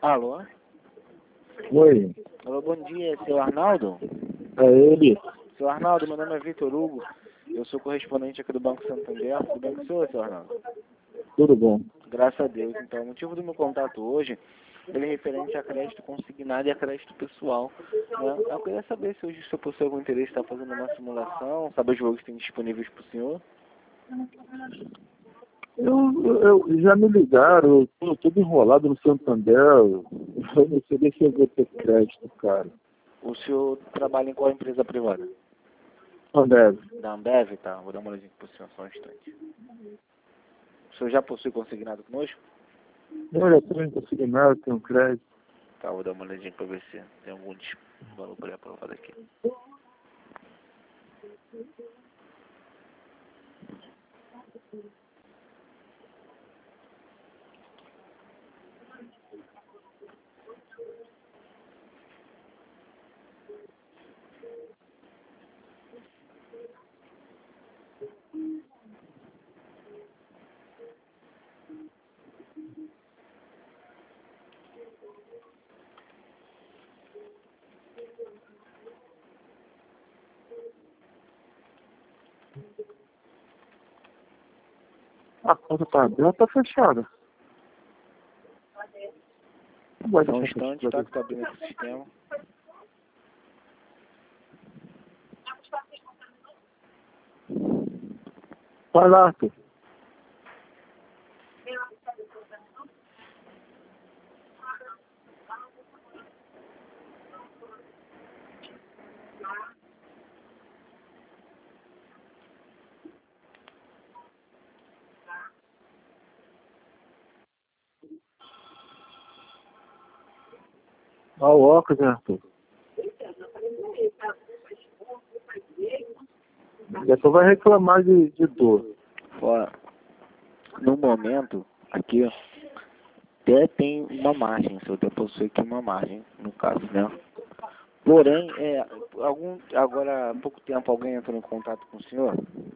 Alô? Oi, Alô, bom dia, seu Arnaldo? é ele? Seu Arnaldo, meu nome é Vitor Hugo. Eu sou correspondente aqui do Banco Santander. Tudo bem com o senhor, seu Arnaldo? Tudo bom. Graças a Deus. Então, o motivo do meu contato hoje ele é referente a crédito consignado e a crédito pessoal. Né? Eu queria saber se hoje o senhor possui algum interesse em estar fazendo uma simulação, saber os valores que tem disponíveis para o senhor. Eu já me ligaram, eu tô todo enrolado no Santander, eu não sei se eu vou ter crédito, cara. O senhor trabalha em qual empresa privada? Ambev. Da Ambev? Tá, vou dar uma olhadinha para o senhor só um instante. O senhor já possui consignado conosco? Eu já tenho consignado, tenho crédito. Tá, vou dar uma olhadinha para ver se tem algum valor pré-aprovado aqui. A conta tá aberta, tá fechada. Não vai Só um deixar instante, tá, que tá abrindo aqui o sistema. Vai lá, Arthur. Olha o óculos, né, Arthur? Depois vai reclamar de dor. Ó, no momento, aqui, ó, até tem uma margem, se eu até possui aqui uma margem, no caso, né? Porém, agora, há pouco tempo, alguém entrou em contato com o senhor?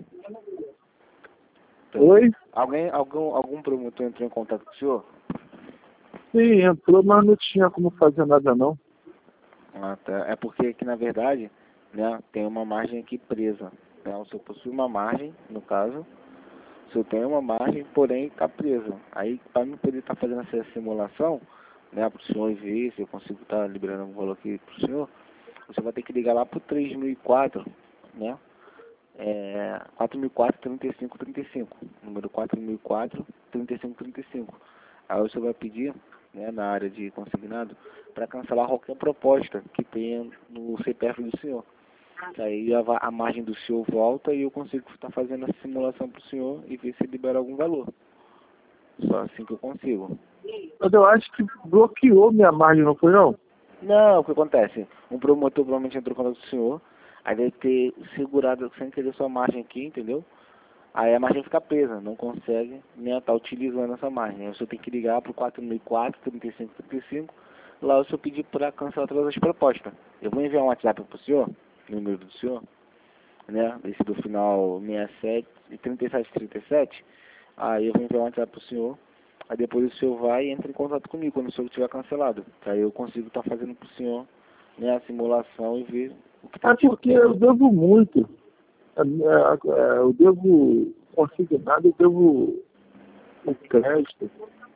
Oi? Algum promotor entrou em contato com o senhor? Sim, entrou, mas não tinha como fazer nada, não. Ah, tá. É porque aqui, na verdade, né, tem uma margem aqui presa. Né? O senhor possui uma margem, no caso. O senhor tem uma margem, porém está preso. Aí, para não poder estar fazendo essa simulação, né, para o senhor ver se eu consigo estar liberando algum valor aqui para o senhor, você vai ter que ligar lá para o 3004, né? 4004-3535, número 4004-3535. Aí você vai pedir, né, na área de consignado, para cancelar qualquer proposta que tenha no CPF do senhor. Aí a margem do senhor volta e eu consigo estar fazendo a simulação para o senhor e ver se libera algum valor. Só assim que eu consigo. Mas eu acho que bloqueou minha margem, não foi, não? Não, o que acontece? Um promotor provavelmente entrou com o senhor, aí deve ter segurado sem querer sua margem aqui, entendeu? Aí a margem fica presa, não consegue, né, tá utilizando essa margem. Aí o senhor tem que ligar pro 4004-3535, lá o senhor pedir para cancelar todas as propostas. Eu vou enviar um WhatsApp pro senhor, número do senhor, né, esse do final 67 e 3737. Aí eu vou enviar um WhatsApp pro senhor, aí depois o senhor vai e entra em contato comigo quando o senhor tiver cancelado. Aí eu consigo estar fazendo pro senhor, né, a simulação e ver o que tá É porque eu devo muito. Eu devo consignado, eu devo o crédito.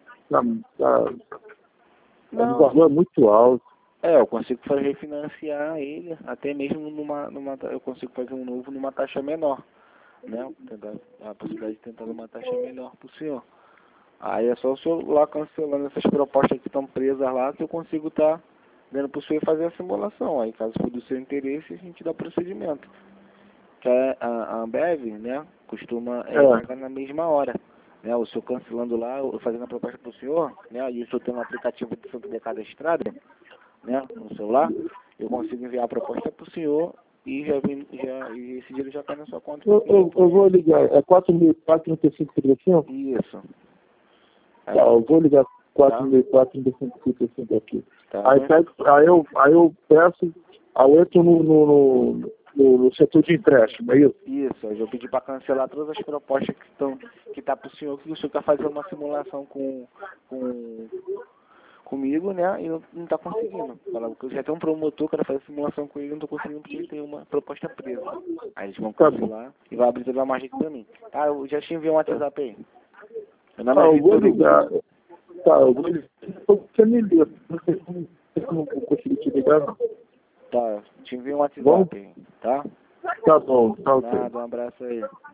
O valor é muito alto. Eu consigo refinanciar ele, até mesmo eu consigo fazer um novo numa taxa menor, né? Tentar, a possibilidade de tentar uma taxa melhor para o senhor. Aí é só o senhor lá cancelando essas propostas que estão presas lá, que eu consigo estar dando para o senhor fazer a simulação. Aí, caso for do seu interesse, a gente dá procedimento. Que a Ambev, né, costuma pagar na mesma hora. Né, o senhor cancelando lá, eu fazendo a proposta para o senhor, né, e o senhor tem um aplicativo de Santander cadastrado, né, no celular, eu consigo enviar a proposta para o senhor e e esse dinheiro já cai na sua conta. Eu vou ligar, é 4.435,35? Isso. Tá, eu vou ligar 4.435,35 aqui. Tá. Aí eu peço, aí eu entro no setor de empréstimo, é isso? Isso, eu vou pedir para cancelar todas as propostas que tá para o senhor, que o senhor quer fazer uma simulação com comigo, né? E não tá conseguindo. Falava que eu já tenho um promotor que fazer simulação com ele, não tô conseguindo porque ele tem uma proposta presa. Aí eles vão cancelar e vai abrir toda a margem pra mim. Tá, eu já te enviei um WhatsApp aí. Meu nome é eu vou Vitor ligar. Hugo. Tá, eu vou ligar. Você me liga. Eu não vou conseguir te ligar, não. Tá, te enviei um WhatsApp aí, tá? Tá bom, tá ok. Nada, um abraço aí.